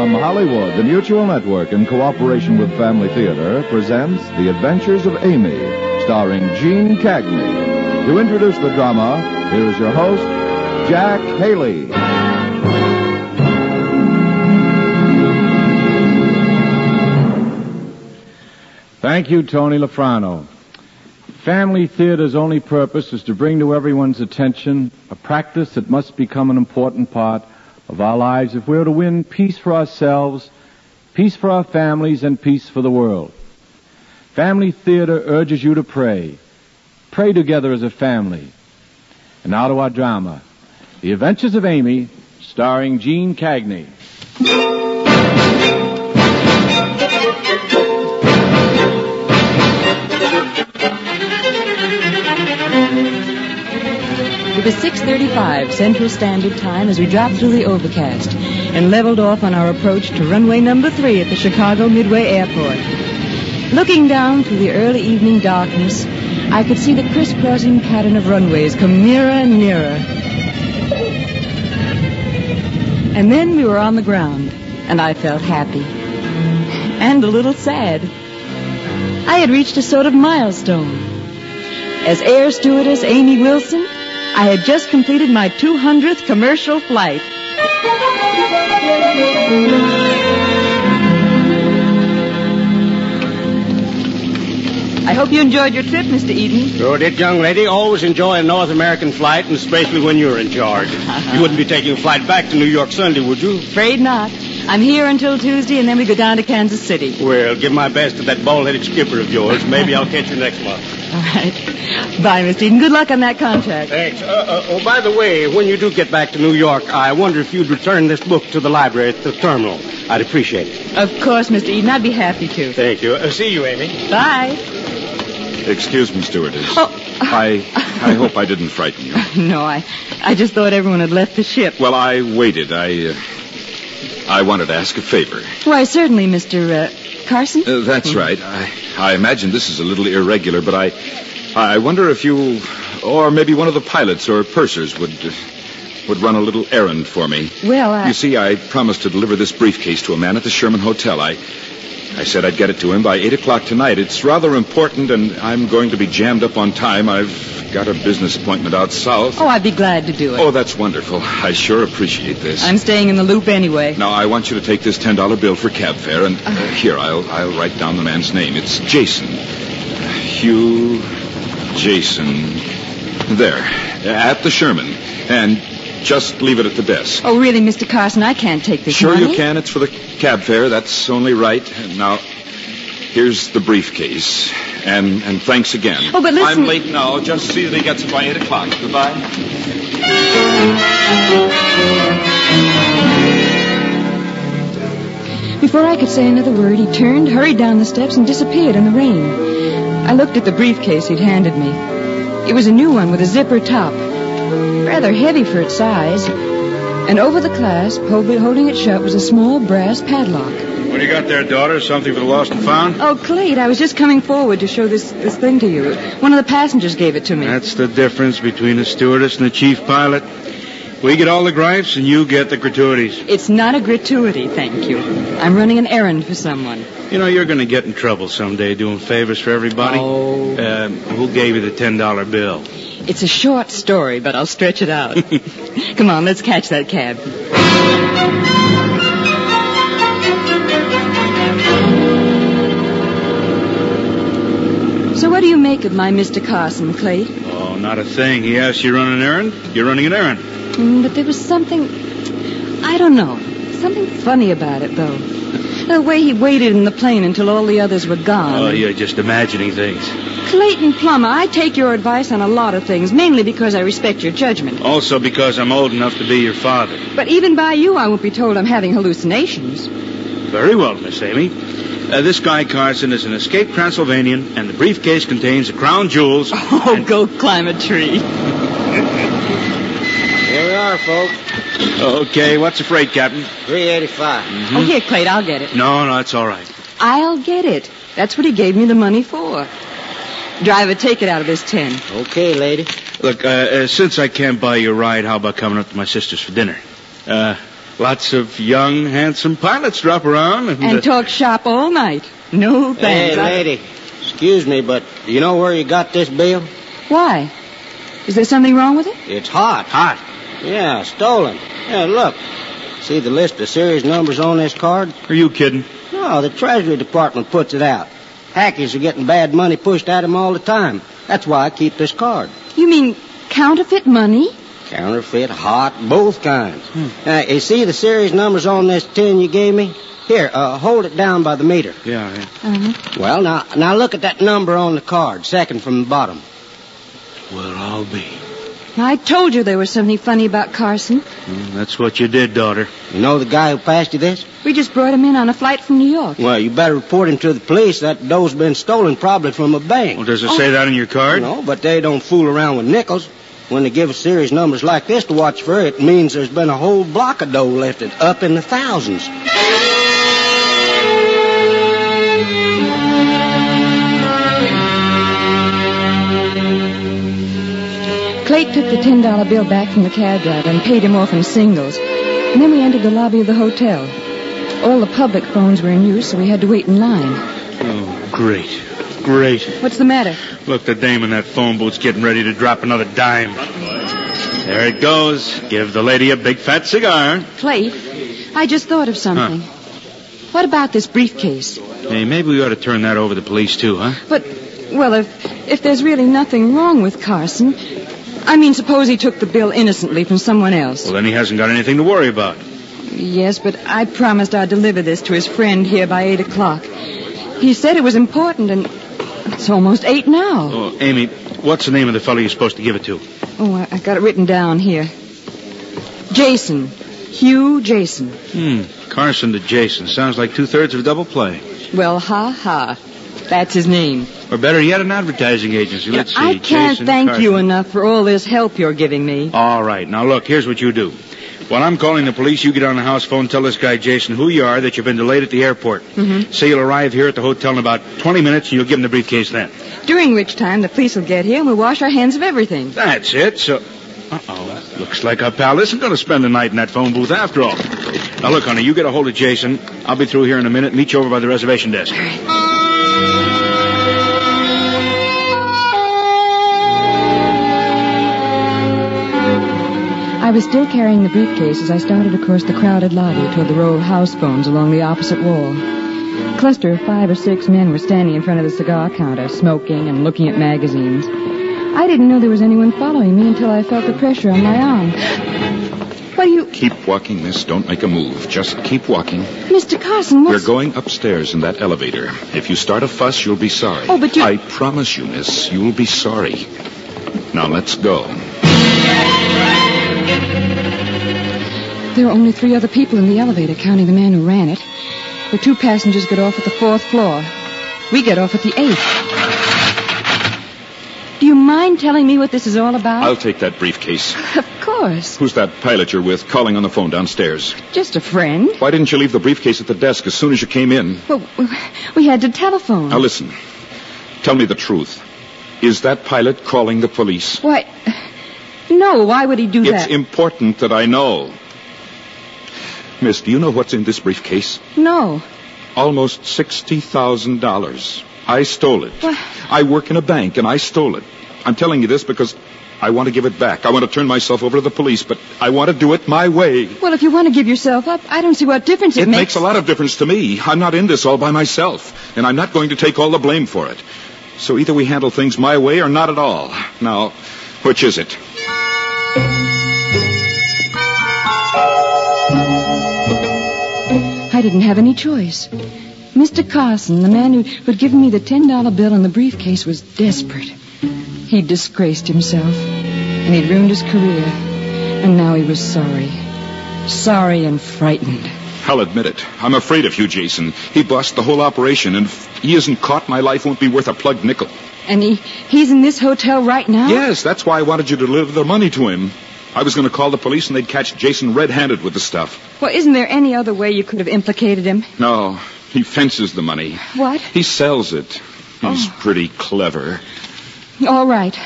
From Hollywood, the Mutual Network, in cooperation with Family Theater, presents The Adventures of Amy, starring Gene Cagney. To introduce the drama, here is your host, Jack Haley. Thank you, Tony Lafrano. Family Theater's only purpose is to bring to everyone's attention a practice that must become an important part of our lives if we're to win peace for ourselves, peace for our families, and peace for the world. Family Theater urges you to pray. Pray together as a family. And now to our drama, The Adventures of Amy, starring Gene Cagney. It was 6:35 Central Standard Time as we dropped through the overcast and leveled off on our approach to runway number 3 at the Chicago Midway Airport. Looking down through the early evening darkness, I could see the crisscrossing pattern of runways come nearer and nearer. And then we were on the ground, and I felt happy. And a little sad. I had reached a sort of milestone. As air stewardess Amy Wilson, I had just completed my 200th commercial flight. I hope you enjoyed your trip, Mr. Eden. Sure did, young lady. Always enjoy a North American flight, and especially when you're in charge. You wouldn't be taking a flight back to New York Sunday, would you? Afraid not. I'm here until Tuesday, and then we go down to Kansas City. Well, give my best to that bald-headed skipper of yours. Maybe I'll catch you next month. All right. Bye, Mr. Eden. Good luck on that contract. Thanks. By the way, when you do get back to New York, I wonder if you'd return this book to the library at the terminal. I'd appreciate it. Of course, Mr. Eden. I'd be happy to. Thank you. See you, Amy. Bye. Excuse me, stewardess. Oh. I hope I didn't frighten you. No, I just thought everyone had left the ship. Well, I waited. I wanted to ask a favor. Why, certainly, Mr. Carson. That's right. I imagine this is a little irregular, but I wonder if you, or maybe one of the pilots or pursers would run a little errand for me. Well, You see, I promised to deliver this briefcase to a man at the Sherman Hotel. I said I'd get it to him by 8 o'clock tonight. It's rather important, and I'm going to be jammed up on time. I've got a business appointment out south. Oh, I'd be glad to do it. Oh, that's wonderful. I sure appreciate this. I'm staying in the loop anyway. Now, I want you to take this $10 bill for cab fare, and here, I'll write down the man's name. It's Jason. Hugh Jason. There, at the Sherman. And just leave it at the desk. Oh, really, Mr. Carson, I can't take this Sure money. you can. It's for the cab fare. That's only right. And now, here's the briefcase. And thanks again. Oh, but listen... I'm late now. Just see that he gets it by 8 o'clock. Goodbye. Before I could say another word, he turned, hurried down the steps, and disappeared in the rain. I looked at the briefcase he'd handed me. It was a new one with a zipper top. Rather heavy for its size. And over the clasp, holding it shut, was a small brass padlock. What do you got there, daughter? Something for the lost and found? Oh, Clete, I was just coming forward to show this thing to you. One of the passengers gave it to me. That's the difference between the stewardess and the chief pilot. We get all the gripes, and you get the gratuities. It's not a gratuity, thank you. I'm running an errand for someone. You know, you're going to get in trouble someday doing favors for everybody. Oh. Who gave you the $10 bill? It's a short story, but I'll stretch it out. Come on, let's catch that cab. So what do you make of my Mr. Carson, Clay? Oh, not a thing. He asked you to run an errand. You're running an errand. But there was something, I don't know, something funny about it, though. The way he waited in the plane until all the others were gone. Oh, you're just imagining things. Clayton Plummer, I take your advice on a lot of things, mainly because I respect your judgment. Also because I'm old enough to be your father. But even by you, I won't be told I'm having hallucinations. Very well, Miss Amy. This guy Carson is an escaped Transylvanian, and the briefcase contains the crown jewels. Oh, go climb a tree. Here we are, folks. Okay, what's the freight, Captain? $3.85. Oh, here, Clayton, I'll get it. No, it's all right. I'll get it. That's what he gave me the money for. Driver, take it out of this 10. Okay, lady. Look, since I can't buy you a ride, how about coming up to my sister's for dinner? Lots of young, handsome pilots drop around. And talk shop all night. No thanks. Hey, lady, excuse me, but do you know where you got this bill? Why? Is there something wrong with it? It's hot. Hot. Yeah, stolen. Yeah, look. See the list of series numbers on this card? Are you kidding? No, the Treasury Department puts it out. Hackers are getting bad money pushed at them all the time. That's why I keep this card. You mean counterfeit money? Counterfeit, hot, both kinds. You see the series numbers on this tin you gave me? Here, hold it down by the meter. Yeah. Uh-huh. Well, now look at that number on the card, second from the bottom. Well, I'll be. I told you there was something funny about Carson. That's what you did, daughter. You know the guy who passed you this? We just brought him in on a flight from New York. Well, you better report him to the police. That dough's been stolen probably from a bank. Well, does it say that on your card? No, but they don't fool around with nickels. When they give us series numbers like this to watch for, it means there's been a whole block of dough lifted up in the thousands. Clayton took the $10 bill back from the cab driver and paid him off in singles. And then we entered the lobby of the hotel. All the public phones were in use, so we had to wait in line. Oh, great. Great. What's the matter? Look, the dame in that phone booth's getting ready to drop another dime. There it goes. Give the lady a big fat cigar. Clayton, I just thought of something. What about this briefcase? Hey, maybe we ought to turn that over to the police, too, huh? But, well, if there's really nothing wrong with Carson... I mean, suppose he took the bill innocently from someone else. Well, then he hasn't got anything to worry about. Yes, but I promised I'd deliver this to his friend here by 8 o'clock. He said it was important, and it's almost 8 now. Oh, Amy, what's the name of the fellow you're supposed to give it to? Oh, I got it written down here. Jason. Hugh Jason. Carson to Jason. Sounds like 2/3 of a double play. Well, ha. That's his name. Or better yet, an advertising agency. Let's see. I can't Jason thank Carson. you enough for all this help you're giving me. All right. Now, look, here's what you do. While I'm calling the police, you get on the house phone, tell this guy, Jason, who you are, that you've been delayed at the airport. Mm-hmm. Say you'll arrive here at the hotel in about 20 minutes, and you'll give him the briefcase then. During which time the police will get here and we'll wash our hands of everything. That's it. So, looks like our pal isn't going to spend the night in that phone booth after all. Now, look, honey, you get a hold of Jason. I'll be through here in a minute. Meet you over by the reservation desk. All right. I was still carrying the briefcase as I started across the crowded lobby toward the row of house phones along the opposite wall. A cluster of 5 or 6 men were standing in front of the cigar counter, smoking and looking at magazines. I didn't know there was anyone following me until I felt the pressure on my arm. What do you... Keep walking, miss. Don't make a move. Just keep walking. Mr. Carson, what's... We're going upstairs in that elevator. If you start a fuss, you'll be sorry. Oh, but you... I promise you, miss, you'll be sorry. Now, let's go. There were only 3 other people in the elevator, counting the man who ran it. The 2 passengers got off at the 4th floor. We get off at the 8th. Do you mind telling me what this is all about? I'll take that briefcase. Of course. Who's that pilot you're with calling on the phone downstairs? Just a friend. Why didn't you leave the briefcase at the desk as soon as you came in? Well, we had to telephone. Now, listen. Tell me the truth. Is that pilot calling the police? Why... No, why would he do that? It's important that I know. Miss, do you know what's in this briefcase? No. Almost $60,000. I stole it. What? I work in a bank, and I stole it. I'm telling you this because I want to give it back. I want to turn myself over to the police, but I want to do it my way. Well, if you want to give yourself up, I don't see what difference it makes. It makes a lot of difference to me. I'm not in this all by myself, and I'm not going to take all the blame for it. So either we handle things my way or not at all. Now, which is it? I didn't have any choice. Mr. Carson, the man who'd given me the $10 bill and the briefcase, was desperate. He'd disgraced himself, and he'd ruined his career. And now he was sorry. Sorry and frightened. I'll admit it. I'm afraid of you, Jason. He bossed the whole operation, and if he isn't caught, my life won't be worth a plugged nickel. And he's in this hotel right now? Yes, that's why I wanted you to deliver the money to him. I was going to call the police, and they'd catch Jason red-handed with the stuff. Well, isn't there any other way you could have implicated him? No, he fences the money. What? He sells it. He's pretty clever. All right.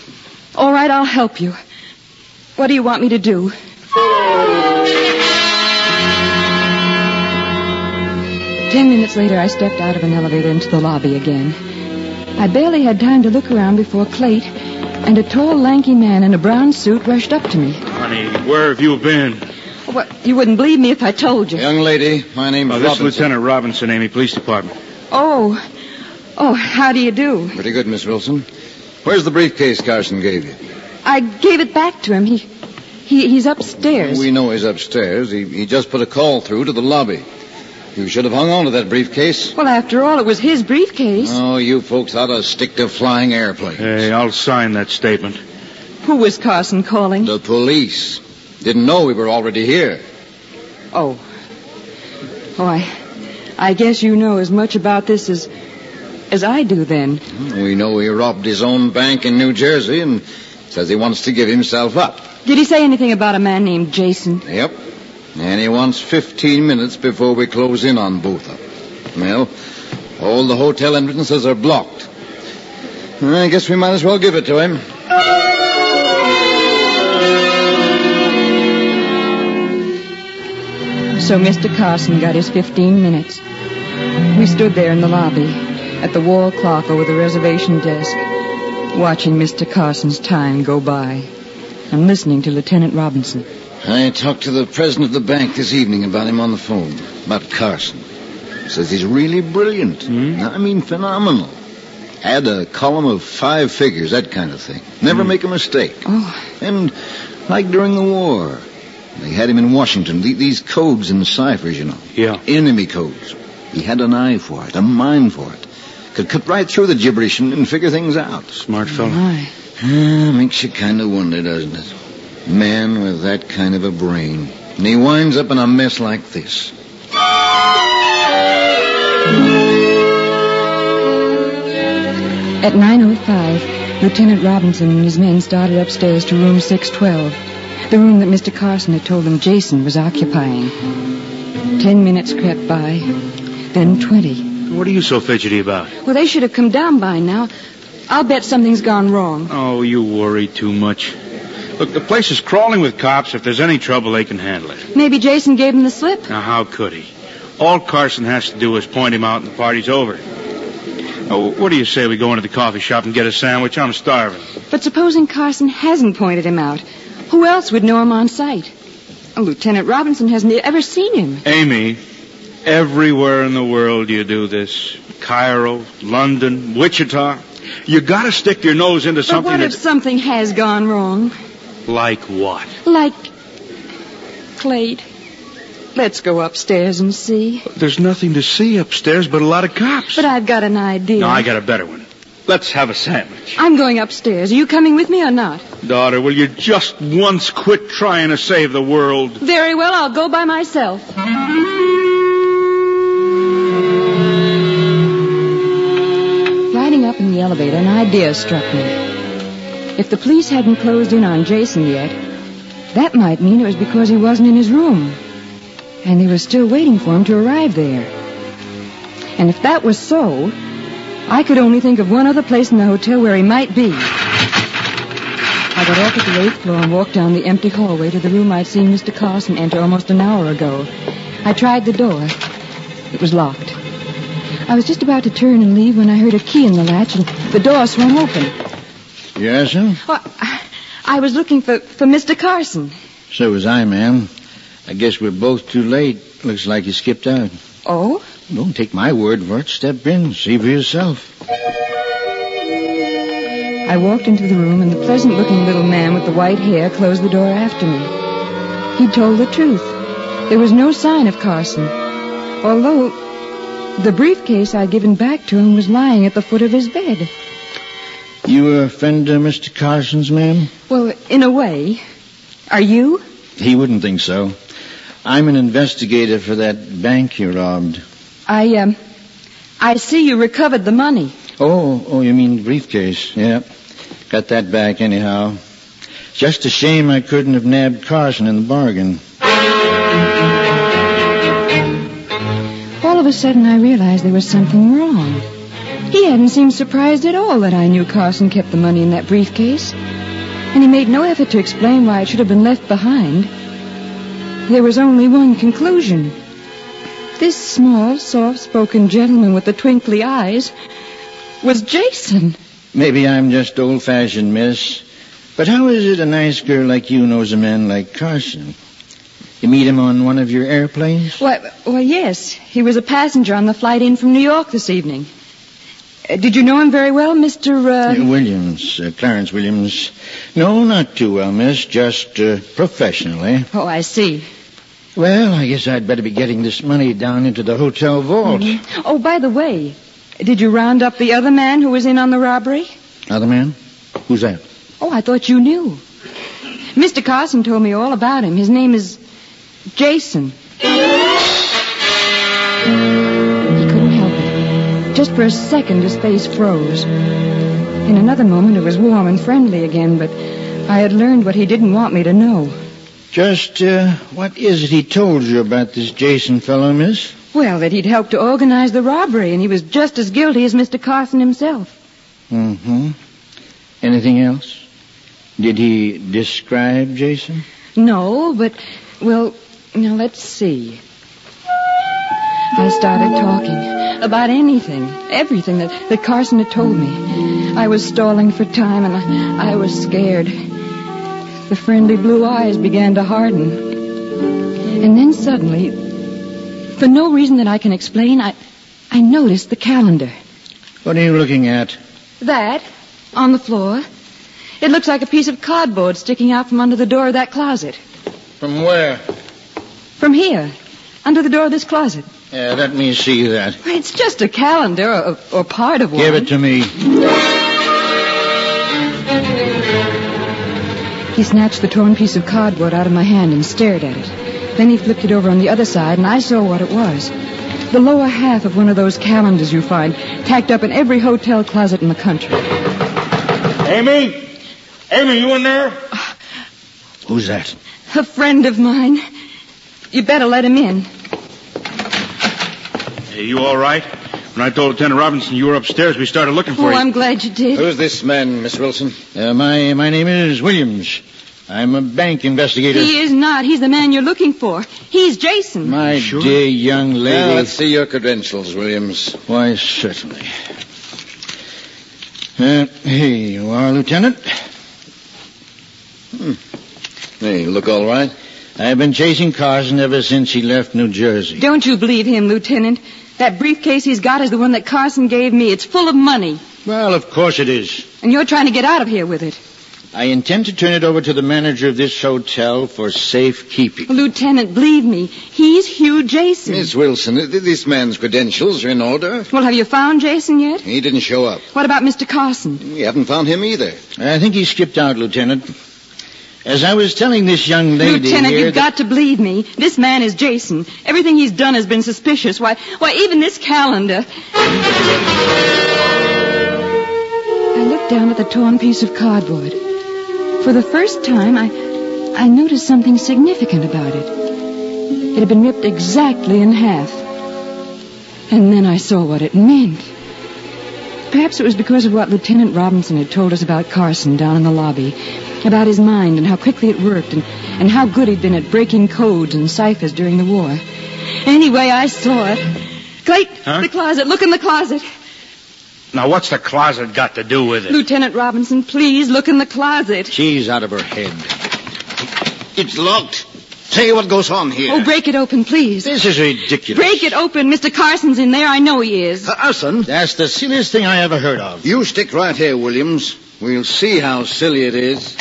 All right, I'll help you. What do you want me to do? 10 minutes later, I stepped out of an elevator into the lobby again. I barely had time to look around before Clayt and a tall, lanky man in a brown suit rushed up to me. Honey, where have you been? Well, you wouldn't believe me if I told you. Young lady, my name's This Robinson. is Lieutenant Robinson, Amy Police Department. Oh, how do you do? Pretty good, Miss Wilson. Where's the briefcase Carson gave you? I gave it back to him. He's upstairs. We know he's upstairs. He just put a call through to the lobby. You should have hung on to that briefcase. Well, after all, it was his briefcase. Oh, you folks ought to stick to flying airplanes. Hey, I'll sign that statement. Who was Carson calling? The police. Didn't know we were already here. Oh, I guess you know as much about this as I do then. We know he robbed his own bank in New Jersey and says he wants to give himself up. Did he say anything about a man named Jason? Yep. And he wants 15 minutes before we close in on Botha. Well, all the hotel entrances are blocked. I guess we might as well give it to him. So Mr. Carson got his 15 minutes. We stood there in the lobby, at the wall clock over the reservation desk, watching Mr. Carson's time go by and listening to Lieutenant Robinson. I talked to the president of the bank this evening about him on the phone, about Carson. Says he's really brilliant. I mean, phenomenal. Add a column of 5 figures, that kind of thing. Never make a mistake. Oh. And like during the war, they had him in Washington. These codes and ciphers, you know. Yeah. Enemy codes. He had an eye for it, a mind for it. Could cut right through the gibberish and figure things out. Smart fellow. My. Makes you kind of wonder, doesn't it? Man with that kind of a brain. And he winds up in a mess like this. At 9:05, Lieutenant Robinson and his men started upstairs to room 612, the room that Mr. Carson had told them Jason was occupying. 10 minutes crept by, then 20. What are you so fidgety about? Well, they should have come down by now. I'll bet something's gone wrong. Oh, you worry too much. Look, the place is crawling with cops. If there's any trouble, they can handle it. Maybe Jason gave him the slip. Now, how could he? All Carson has to do is point him out and the party's over. Oh, what do you say we go into the coffee shop and get a sandwich? I'm starving. But supposing Carson hasn't pointed him out, who else would know him on sight? Lieutenant Robinson hasn't ever seen him. Amy, everywhere in the world you do this. Cairo, London, Wichita. You gotta stick your nose into But something what if something has gone wrong? Like what? Like Clayt. Let's go upstairs and see. There's nothing to see upstairs but a lot of cops. But I've got an idea. No, I got a better one. Let's have a sandwich. I'm going upstairs. Are you coming with me or not? Daughter, will you just once quit trying to save the world? Very well, I'll go by myself. Riding up in the elevator, an idea struck me. If the police hadn't closed in on Jason yet, that might mean it was because he wasn't in his room. And they were still waiting for him to arrive there. And if that was so, I could only think of one other place in the hotel where he might be. I got off at the 8th floor and walked down the empty hallway to the room I'd seen Mr. Carson enter almost an hour ago. I tried the door. It was locked. I was just about to turn and leave when I heard a key in the latch and the door swung open. Yes, sir? Well, I was looking for Mr. Carson. So was I, ma'am. I guess we're both too late. Looks like you skipped out. Oh? Don't take my word for it. Step in. See for yourself. I walked into the room, and the pleasant-looking little man with the white hair closed the door after me. He told the truth. There was no sign of Carson, although the briefcase I'd given back to him was lying at the foot of his bed. You a friend of Mr. Carson's, ma'am? Well, in a way. Are you? He wouldn't think so. I'm an investigator for that bank you robbed. I see you recovered the money. Oh, you mean the briefcase? Yeah. Got that back anyhow. Just a shame I couldn't have nabbed Carson in the bargain. All of a sudden, I realized there was something wrong. He hadn't seemed surprised at all that I knew Carson kept the money in that briefcase. And he made no effort to explain why it should have been left behind. There was only one conclusion. This small, soft-spoken gentleman with the twinkly eyes was Jason. Maybe I'm just old-fashioned, miss. But how is it a nice girl like you knows a man like Carson? You meet him on one of your airplanes? Why, yes. He was a passenger on the flight in from New York this evening. Did you know him very well, Mr. Williams, Clarence Williams. No, not too well, miss. Just professionally. Oh, I see. Well, I guess I'd better be getting this money down into the hotel vault. Mm-hmm. Oh, by the way, did you round up the other man who was in on the robbery? Other man? Who's that? Oh, I thought you knew. Mr. Carson told me all about him. His name is Jason. Just for a second, his face froze. In another moment, it was warm and friendly again, but I had learned what he didn't want me to know. Just, what is it he told you about this Jason fellow, miss? Well, that he'd helped to organize the robbery, and he was just as guilty as Mr. Carson himself. Mm-hmm. Anything else? Did he describe Jason? No, but, well, now let's see. I started talking about everything that Carson had told me. I was stalling for time, and I was scared. The friendly blue eyes began to harden. And then suddenly, for no reason that I can explain, I noticed the calendar. What are you looking at? That, on the floor. It looks like a piece of cardboard sticking out from under the door of that closet. From where? From here, under the door of this closet. Yeah, let me see that. It's just a calendar, or part of one. Give it to me. He snatched the torn piece of cardboard out of my hand and stared at it. Then he flipped it over on the other side, and I saw what it was. The lower half of one of those calendars you find tacked up in every hotel closet in the country. Amy? Amy, you in there? Who's that? A friend of mine. You better let him in. Hey, you all right? When I told Lieutenant Robinson you were upstairs, we started looking for you. Oh, I'm glad you did. Who's this man, Miss Wilson? My name is Williams. I'm a bank investigator. He is not. He's the man you're looking for. He's Jason. My dear young lady. Well, let's see your credentials, Williams. Why, certainly. Here you are, Lieutenant. Hey, you look all right? I've been chasing Carson ever since he left New Jersey. Don't you believe him, Lieutenant? That briefcase he's got is the one that Carson gave me. It's full of money. Well, of course it is. And you're trying to get out of here with it. I intend to turn it over to the manager of this hotel for safekeeping. Lieutenant, believe me, he's Hugh Jason. Miss Wilson, this man's credentials are in order. Well, have you found Jason yet? He didn't show up. What about Mr. Carson? We haven't found him either. I think he skipped out, Lieutenant. As I was telling this young lady Lieutenant, here you've got to believe me. This man is Jason. Everything he's done has been suspicious. Why, even this calendar. I looked down at the torn piece of cardboard. For the first time, I noticed something significant about it. It had been ripped exactly in half. And then I saw what it meant. Perhaps it was because of what Lieutenant Robinson had told us about Carson down in the lobby, about his mind and how quickly it worked, and how good he'd been at breaking codes and ciphers during the war. Anyway, I saw it. Clayt, The closet. Look in the closet. Now, what's the closet got to do with it? Lieutenant Robinson, please look in the closet. She's out of her head. It's locked. Tell you what goes on here. Oh, break it open, please. This is ridiculous. Break it open. Mr. Carson's in there. I know he is. Carson? That's the silliest thing I ever heard of. You stick right here, Williams. We'll see how silly it is.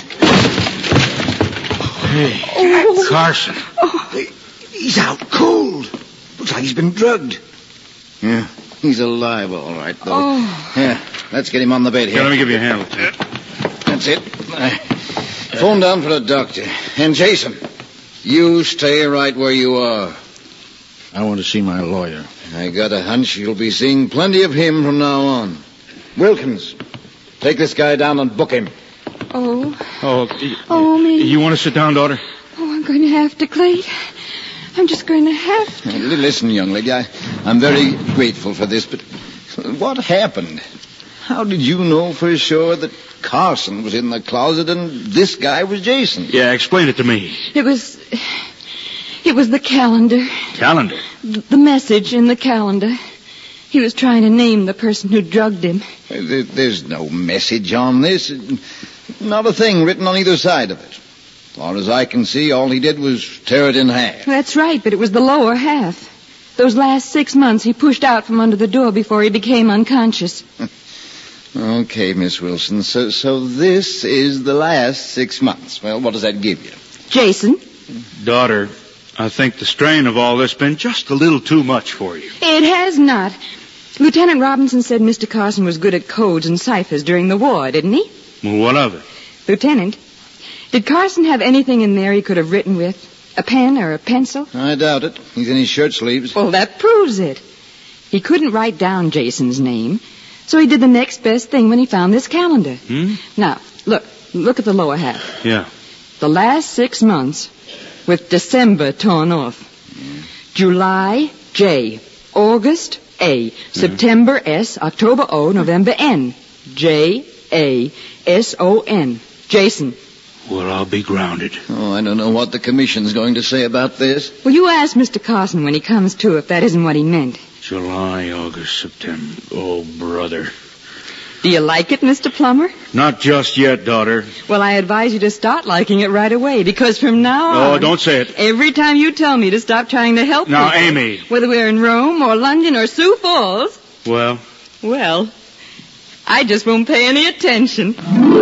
Hey, Carson. He's out cold. Looks like he's been drugged. Yeah, he's alive all right, though. Oh. Yeah, let's get him on the bed here. Let me give you a hand, Lieutenant. That's it. Phone down for a doctor. And Jason, you stay right where you are. I want to see my lawyer. I got a hunch you'll be seeing plenty of him from now on. Wilkins, take this guy down and book him. Oh, me. You want to sit down, daughter? Oh, I'm going to have to, Clayt. I'm just going to have to. Listen, young lady, I'm very grateful for this, but what happened? How did you know for sure that Carson was in the closet and this guy was Jason? Yeah, explain it to me. It was It was the calendar. Calendar? The message in the calendar. He was trying to name the person who drugged him. There's no message on this. Not a thing written on either side of it. As far as I can see, all he did was tear it in half. That's right, but it was the lower half. Those last 6 months he pushed out from under the door before he became unconscious. Okay, Miss Wilson. So this is the last 6 months. Well, what does that give you? Jason? Daughter, I think the strain of all this has been just a little too much for you. It has not. Lieutenant Robinson said Mr. Carson was good at codes and ciphers during the war, didn't he? Well, what of it? Lieutenant, did Carson have anything in there he could have written with? A pen or a pencil? I doubt it. He's in his shirt sleeves. Well, that proves it. He couldn't write down Jason's name, so he did the next best thing when he found this calendar. Now, look at the lower half. Yeah. The last 6 months, with December torn off. July, J. August, A. September, S. October, O. November, N. J, A, S, O, N. Jason. Well, I'll be grounded. Oh, I don't know what the commission's going to say about this. Well, you ask Mr. Carson when he comes to if that isn't what he meant. July, August, September. Oh, brother. Do you like it, Mr. Plummer? Not just yet, daughter. Well, I advise you to start liking it right away, because from now on... Oh, don't say it. Every time you tell me to stop trying to help Now, people, Amy. whether we're in Rome or London or Sioux Falls... Well, I just won't pay any attention.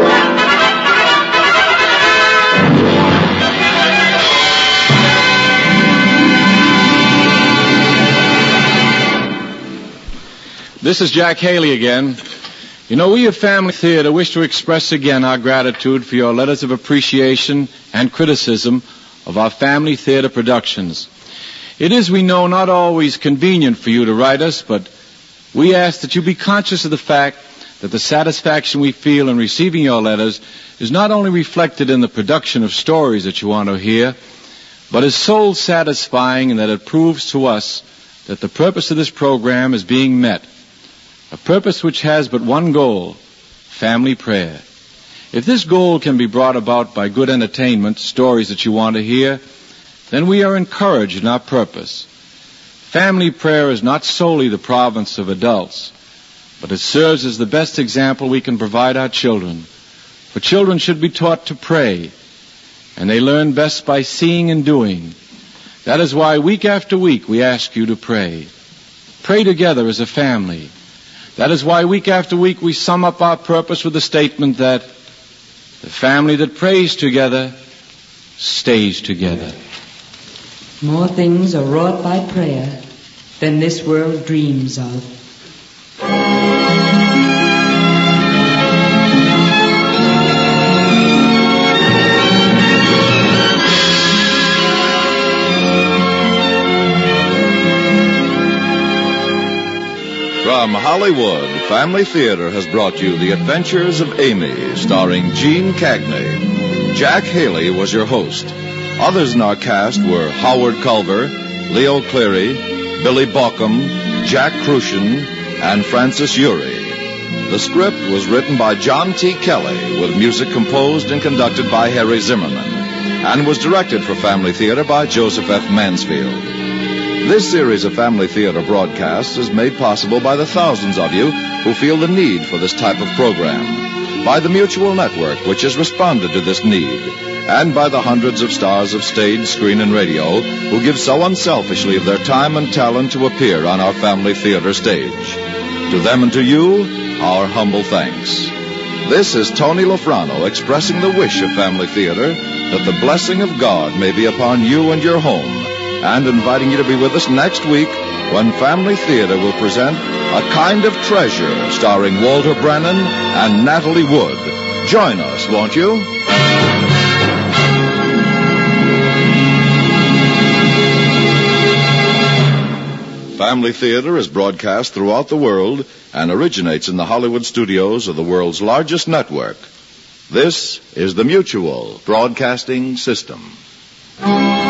This is Jack Haley again. You know, we of Family Theater wish to express again our gratitude for your letters of appreciation and criticism of our Family Theater productions. It is, we know, not always convenient for you to write us, but we ask that you be conscious of the fact that the satisfaction we feel in receiving your letters is not only reflected in the production of stories that you want to hear, but is soul satisfying in that it proves to us that the purpose of this program is being met. A purpose which has but one goal, family prayer. If this goal can be brought about by good entertainment, stories that you want to hear, then we are encouraged in our purpose. Family prayer is not solely the province of adults, but it serves as the best example we can provide our children. For children should be taught to pray, and they learn best by seeing and doing. That is why week after week we ask you to pray. Pray together as a family. That is why week after week we sum up our purpose with the statement that the family that prays together stays together. More things are wrought by prayer than this world dreams of. From Hollywood, Family Theater has brought you The Adventures of Amy, starring Gene Cagney. Jack Haley was your host. Others in our cast were Howard Culver, Leo Cleary, Billy Baucom, Jack Crucian, and Francis Urey. The script was written by John T. Kelly, with music composed and conducted by Harry Zimmerman, and was directed for Family Theater by Joseph F. Mansfield. This series of Family Theater broadcasts is made possible by the thousands of you who feel the need for this type of program, by the Mutual Network, which has responded to this need, and by the hundreds of stars of stage, screen, and radio who give so unselfishly of their time and talent to appear on our Family Theater stage. To them and to you, our humble thanks. This is Tony Lofrano expressing the wish of Family Theater that the blessing of God may be upon you and your home, and inviting you to be with us next week when Family Theater will present A Kind of Treasure, starring Walter Brennan and Natalie Wood. Join us, won't you? Family Theater is broadcast throughout the world and originates in the Hollywood studios of the world's largest network. This is the Mutual Broadcasting System.